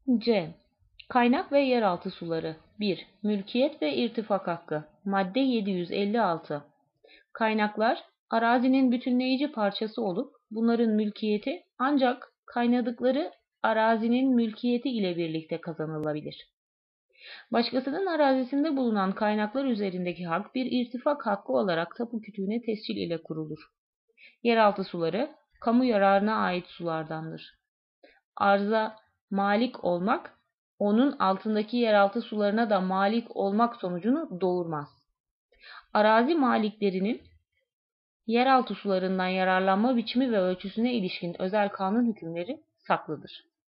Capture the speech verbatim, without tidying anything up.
C. Kaynak ve yeraltı suları. bir. Mülkiyet ve irtifak hakkı. Madde yedi yüz elli altı. Kaynaklar, arazinin bütünleyici parçası olup bunların mülkiyeti ancak kaynadıkları arazinin mülkiyeti ile birlikte kazanılabilir. Başkasının arazisinde bulunan kaynaklar üzerindeki hak bir irtifak hakkı olarak tapu kütüğüne tescil ile kurulur. Yeraltı suları, kamu yararına ait sulardandır. Arza malik olmak, onun altındaki yeraltı sularına da malik olmak sonucunu doğurmaz. Arazi maliklerinin yeraltı sularından yararlanma biçimi ve ölçüsüne ilişkin özel kanun hükümleri saklıdır.